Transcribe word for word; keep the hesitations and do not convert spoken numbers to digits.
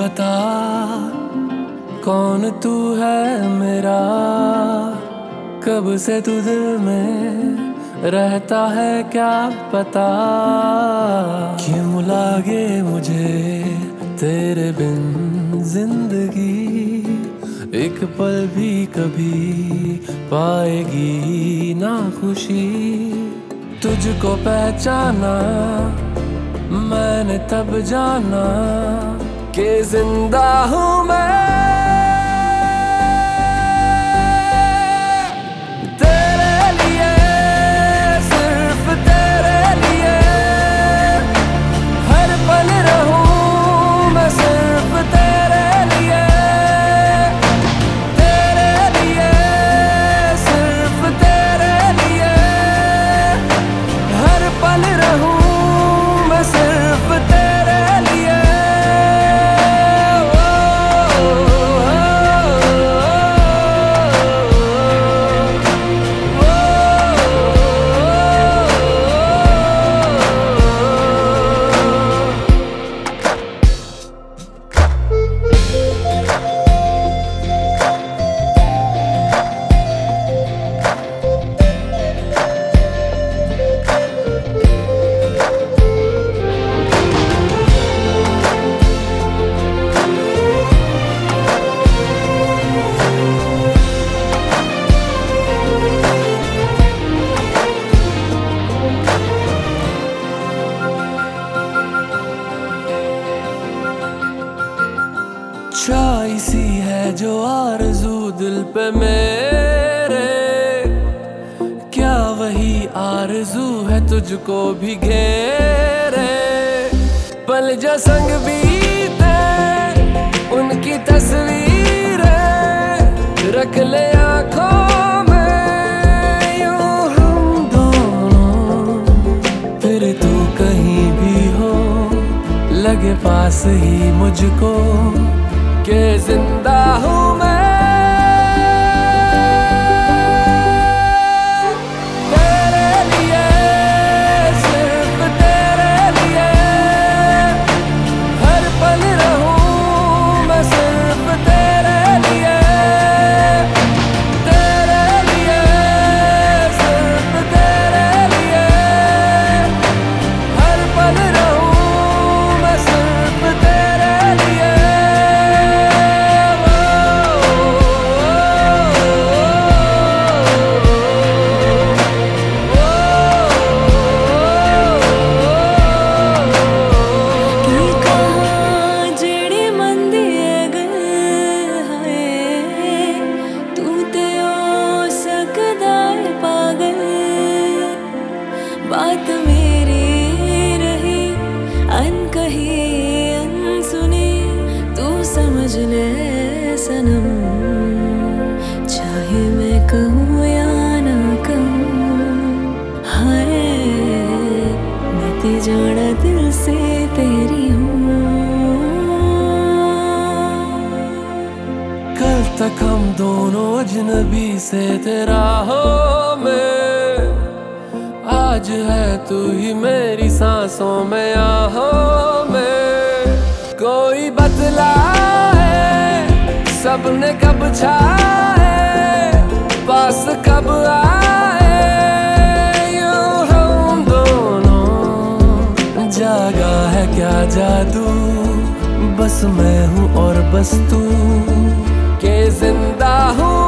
बता कौन तू है मेरा, कब से तू दिल में रहता है क्या पता। क्यों लागे मुझे तेरे बिन जिंदगी, एक पल भी कभी पाएगी ना खुशी। तुझको पहचाना मैंने तब जाना कि जिंदा हूँ मैं तेरे लिए, सिर्फ तेरे लिए। हर पल रहूं मैं सिर्फ तेरे लिए, तेरे लिए, सिर्फ तेरे लिए। हर पल रहूं मैं सिर्फ तेरे लिए। चाई सी है जो आरज़ू दिल पे मेरे, क्या वही आरज़ू है तुझको भी घेरे। पल जो संग बीते उनकी तस्वीरें रख ले आँखों में, यूं हम दोनों। फिर तू कहीं भी हो लगे पास ही मुझको कि जिंदा हूँ मैं तेरे लिए, सिर्फ तेरे लिए। हर पल रहूं मैं सिर्फ तेरे लिए, तेरे लिए, सिर्फ तेरे लिए। हर पल रहूं मैं सिर्फ तेरे लिए। बात मेरी रही अनकही अनसुनी, तू समझ ले सनम। चाहे मैं कहूँ या ना कहूँ, हाय मैं ते जाना दिल से तेरी हूँ। कल तक हम दोनों अजनबी से तेरा हो मैं, आज है तू ही मेरी सांसों में आहों में। कोई बतलाए सबने कब छाए, पास कब आए, यूं हम दोनों। जागा है क्या जादू, बस मैं हूँ और बस तू, के जिंदा हूँ